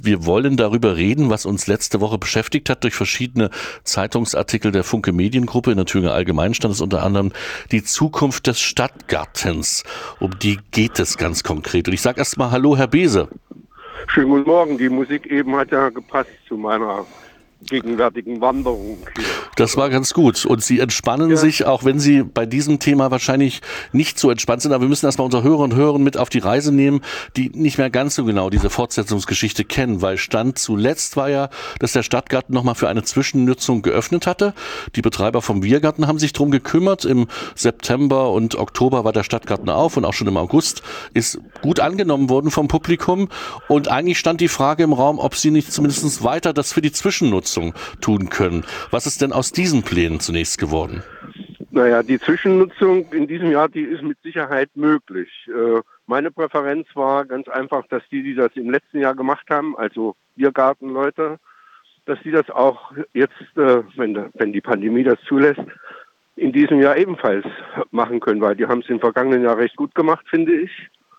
Wir wollen darüber reden, was uns letzte Woche beschäftigt hat. Durch verschiedene Zeitungsartikel der Funke Mediengruppe in der Thüringer Allgemeinen stand es unter anderem die Zukunft des Stadtgartens. Um die geht es ganz konkret. Und ich sage erst mal Hallo, Herr Beese. Schönen guten Morgen. Die Musik eben hat ja gepasst zu meiner gegenwärtigen Wanderung hier. Das war ganz gut. Und Sie entspannen sich, auch wenn Sie bei diesem Thema wahrscheinlich nicht so entspannt sind. Aber wir müssen erstmal unsere Hörer und Hörerinnen mit auf die Reise nehmen, die nicht mehr ganz so genau diese Fortsetzungsgeschichte kennen. Weil Stand zuletzt war ja, dass der Stadtgarten nochmal für eine Zwischennutzung geöffnet hatte. Die Betreiber vom Biergarten haben sich drum gekümmert. Im September und Oktober war der Stadtgarten auf und auch schon im August ist gut angenommen worden vom Publikum. Und eigentlich stand die Frage im Raum, ob Sie nicht zumindest weiter das für die Zwischennutzung tun können. Was ist denn aus diesen Plänen zunächst geworden? Naja, die Zwischennutzung in diesem Jahr, die ist mit Sicherheit möglich. Meine Präferenz war ganz einfach, dass die das im letzten Jahr gemacht haben, also Biergartenleute, dass die das auch jetzt, wenn die Pandemie das zulässt, in diesem Jahr ebenfalls machen können, weil die haben es im vergangenen Jahr recht gut gemacht, finde ich.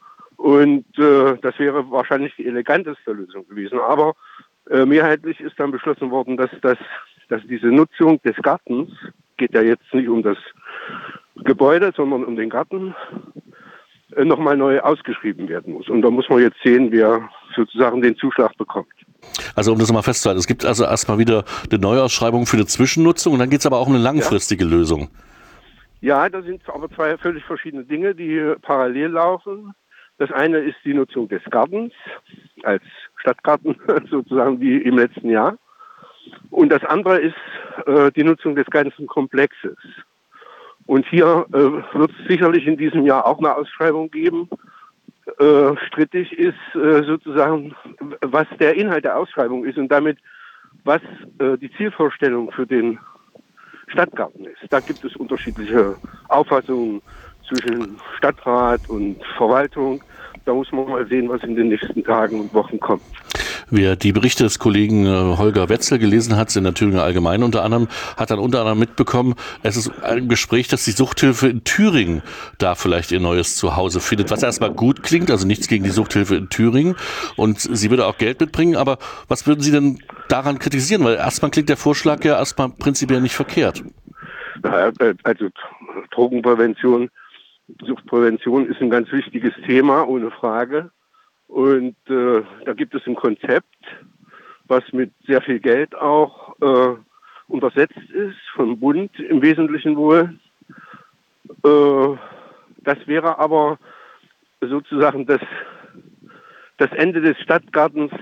Und das wäre wahrscheinlich die eleganteste Lösung gewesen. Aber mehrheitlich ist dann beschlossen worden, dass diese Nutzung des Gartens, geht ja jetzt nicht um das Gebäude, sondern um den Garten, nochmal neu ausgeschrieben werden muss. Und da muss man jetzt sehen, wer sozusagen den Zuschlag bekommt. Also um das mal festzuhalten, es gibt also erstmal wieder eine Neuausschreibung für eine Zwischennutzung und dann geht es aber auch um eine langfristige Lösung. Ja, da sind aber zwei völlig verschiedene Dinge, die parallel laufen. Das eine ist die Nutzung des Gartens als Stadtgarten sozusagen wie im letzten Jahr. Und das andere ist die Nutzung des ganzen Komplexes. Und hier wird es sicherlich in diesem Jahr auch eine Ausschreibung geben. Strittig ist sozusagen, was der Inhalt der Ausschreibung ist und damit, was die Zielvorstellung für den Stadtgarten ist. Da gibt es unterschiedliche Auffassungen zwischen Stadtrat und Verwaltung. Da muss man mal sehen, was in den nächsten Tagen und Wochen kommt. Wer die Berichte des Kollegen Holger Wetzel gelesen hat, in der Thüringer Allgemeinen unter anderem, hat dann unter anderem mitbekommen, es ist ein Gespräch, dass die Suchthilfe in Thüringen da vielleicht ihr neues Zuhause findet, was erstmal gut klingt, also nichts gegen die Suchthilfe in Thüringen und sie würde auch Geld mitbringen, aber was würden Sie denn daran kritisieren? Weil erstmal klingt der Vorschlag ja erstmal prinzipiell nicht verkehrt. Also Drogenprävention, Suchtprävention ist ein ganz wichtiges Thema, ohne Frage. Und da gibt es ein Konzept, was mit sehr viel Geld auch untersetzt ist, vom Bund im Wesentlichen wohl. Das wäre aber sozusagen das Ende des Stadtgartens,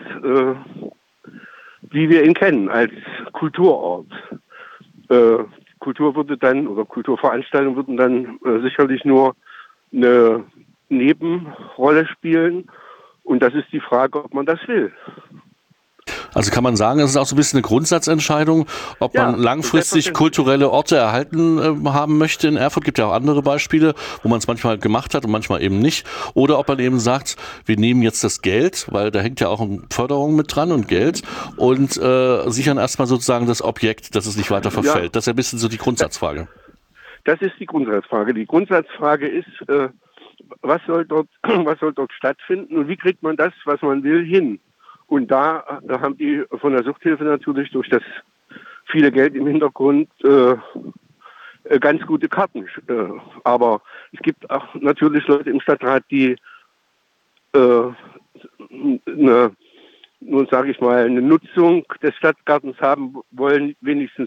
wie wir ihn kennen, als Kulturort. Kultur würde dann, oder Kulturveranstaltungen würden dann sicherlich nur eine Nebenrolle spielen. Und das ist die Frage, ob man das will. Also kann man sagen, es ist auch so ein bisschen eine Grundsatzentscheidung, ob man langfristig kulturelle Orte erhalten haben möchte in Erfurt. Gibt ja auch andere Beispiele, wo man es manchmal gemacht hat und manchmal eben nicht. Oder ob man eben sagt, wir nehmen jetzt das Geld, weil da hängt ja auch eine Förderung mit dran und Geld und sichern erstmal sozusagen das Objekt, dass es nicht weiter verfällt. Ja. Das ist ja ein bisschen so die Grundsatzfrage. Das ist die Grundsatzfrage. Die Grundsatzfrage ist, was soll dort stattfinden und wie kriegt man das, was man will, hin? Und da haben die von der Suchthilfe natürlich durch das viele Geld im Hintergrund ganz gute Karten. Aber es gibt auch natürlich Leute im Stadtrat, die eine Nutzung des Stadtgartens haben wollen, wenigstens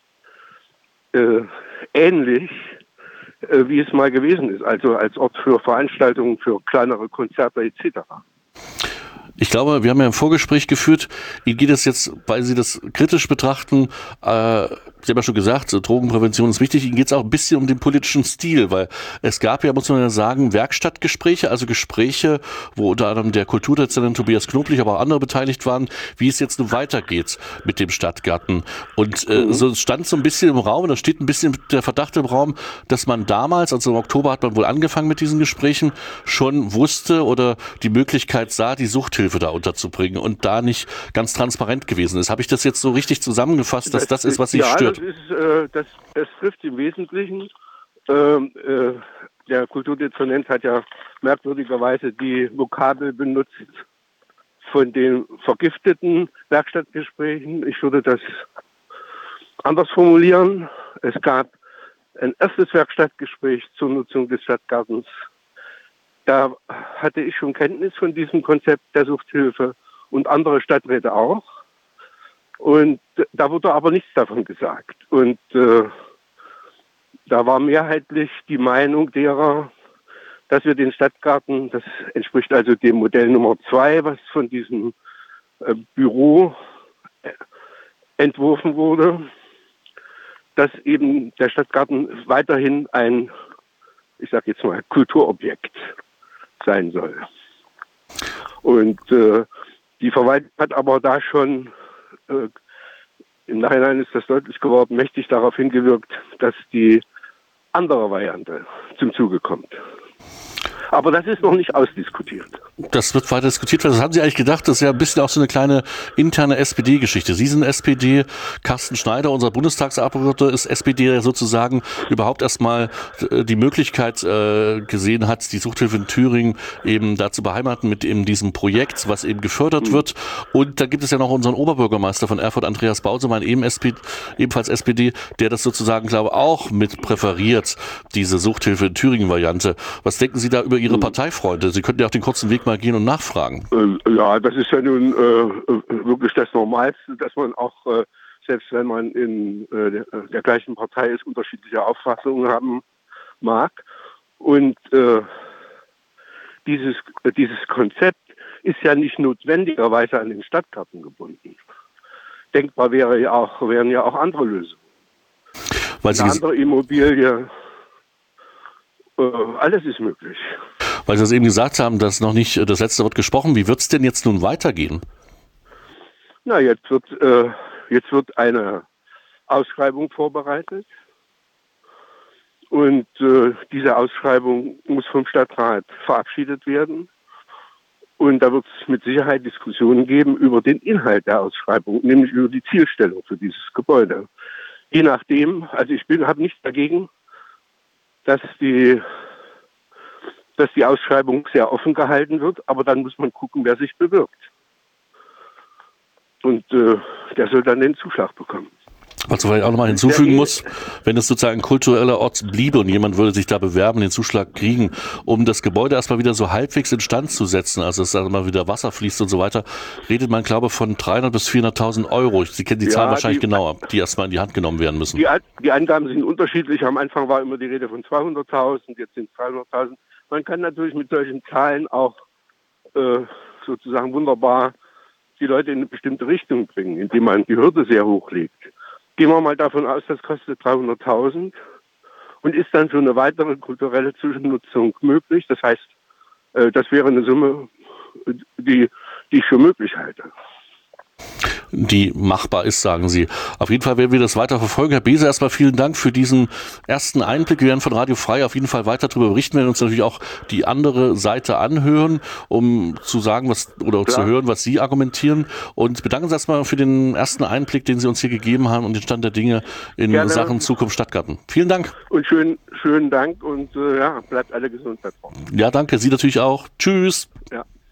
ähnlich wie es mal gewesen ist, also als Ort für Veranstaltungen, für kleinere Konzerte etc. Ich glaube, wir haben ja ein Vorgespräch geführt. Ihnen geht es jetzt, weil Sie das kritisch betrachten, Sie haben ja schon gesagt, Drogenprävention ist wichtig. Ihnen geht es auch ein bisschen um den politischen Stil, weil es gab ja, muss man ja sagen, Werkstattgespräche, also Gespräche, wo unter anderem der Kulturdezernent Tobias Knoblich, aber auch andere beteiligt waren, wie es jetzt nun weitergeht mit dem Stadtgarten. Und so stand so ein bisschen im Raum, da steht ein bisschen der Verdacht im Raum, dass man damals, also im Oktober hat man wohl angefangen mit diesen Gesprächen, schon wusste oder die Möglichkeit sah, die Suchthilfe da unterzubringen und da nicht ganz transparent gewesen ist. Habe ich das jetzt so richtig zusammengefasst, dass das ist, was Sie stört? Das trifft im Wesentlichen. Der Kulturdezernent hat ja merkwürdigerweise die Vokabel benutzt, von den vergifteten Werkstattgesprächen. Ich würde das anders formulieren. Es gab ein erstes Werkstattgespräch zur Nutzung des Stadtgartens. Da hatte ich schon Kenntnis von diesem Konzept der Suchthilfe und andere Stadträte auch. Und da wurde aber nichts davon gesagt. Und da war mehrheitlich die Meinung derer, dass wir den Stadtgarten, das entspricht also dem Modell Nummer 2, was von diesem Büro entworfen wurde, dass eben der Stadtgarten weiterhin ein, ich sage jetzt mal, Kulturobjekt sein soll. Und die Verwaltung hat aber da schon, im Nachhinein ist das deutlich geworden, mächtig darauf hingewirkt, dass die andere Variante zum Zuge kommt. Aber das ist noch nicht ausdiskutiert. Das wird weiter diskutiert werden. Das haben Sie eigentlich gedacht, das ist ja ein bisschen auch so eine kleine interne SPD-Geschichte. Sie sind SPD, Carsten Schneider, unser Bundestagsabgeordneter, ist SPD, der sozusagen überhaupt erstmal die Möglichkeit gesehen hat, die Suchthilfe in Thüringen eben da zu beheimaten mit eben diesem Projekt, was eben gefördert wird. Und da gibt es ja noch unseren Oberbürgermeister von Erfurt, Andreas Bausemann, ebenfalls SPD, der das sozusagen, glaube ich, auch mit präferiert, diese Suchthilfe in Thüringen-Variante. Was denken Sie da über Ihre Parteifreunde? Sie könnten ja auch den kurzen Weg mal gehen und nachfragen. Ja, das ist ja nun wirklich das Normalste, dass man auch, selbst wenn man in der gleichen Partei ist, unterschiedliche Auffassungen haben mag. Und dieses Konzept ist ja nicht notwendigerweise an den Stadtgarten gebunden. Denkbar wären ja auch andere Lösungen. Eine andere Immobilie. Alles ist möglich. Weil Sie das eben gesagt haben, dass noch nicht das letzte Wort gesprochen. Wie wird es denn jetzt nun weitergehen? Na, jetzt wird eine Ausschreibung vorbereitet. Und diese Ausschreibung muss vom Stadtrat verabschiedet werden. Und da wird es mit Sicherheit Diskussionen geben über den Inhalt der Ausschreibung, nämlich über die Zielstellung für dieses Gebäude. Je nachdem, also ich habe nichts dagegen, dass die Ausschreibung sehr offen gehalten wird, aber dann muss man gucken, wer sich bewirbt. Und der soll dann den Zuschlag bekommen. Was man vielleicht auch nochmal hinzufügen muss, wenn es sozusagen ein kultureller Ort bliebe und jemand würde sich da bewerben, den Zuschlag kriegen, um das Gebäude erstmal wieder so halbwegs instand zu setzen, also dass da mal wieder Wasser fließt und so weiter, redet man, glaube ich, von 300.000 bis 400.000 Euro. Sie kennen die Zahlen wahrscheinlich genauer, die erstmal in die Hand genommen werden müssen. Die Angaben sind unterschiedlich. Am Anfang war immer die Rede von 200.000, jetzt sind es 300.000. Man kann natürlich mit solchen Zahlen auch sozusagen wunderbar die Leute in eine bestimmte Richtung bringen, indem man die Hürde sehr hoch legt. Gehen wir mal davon aus, das kostet 300.000 und ist dann für eine weitere kulturelle Zwischennutzung möglich. Das heißt, das wäre eine Summe, die ich für möglich halte. Die machbar ist, sagen Sie. Auf jeden Fall werden wir das weiter verfolgen. Herr Beese, erstmal vielen Dank für diesen ersten Einblick. Wir werden von Radio Frei auf jeden Fall weiter darüber berichten. Wir werden uns natürlich auch die andere Seite anhören, um zu sagen, zu hören, was Sie argumentieren. Und bedanken uns erstmal für den ersten Einblick, den Sie uns hier gegeben haben und den Stand der Dinge in Sachen Zukunft Stadtgarten. Vielen Dank. Und schönen Dank und bleibt alle gesund da draußen. Ja, danke. Sie natürlich auch. Tschüss. Ja.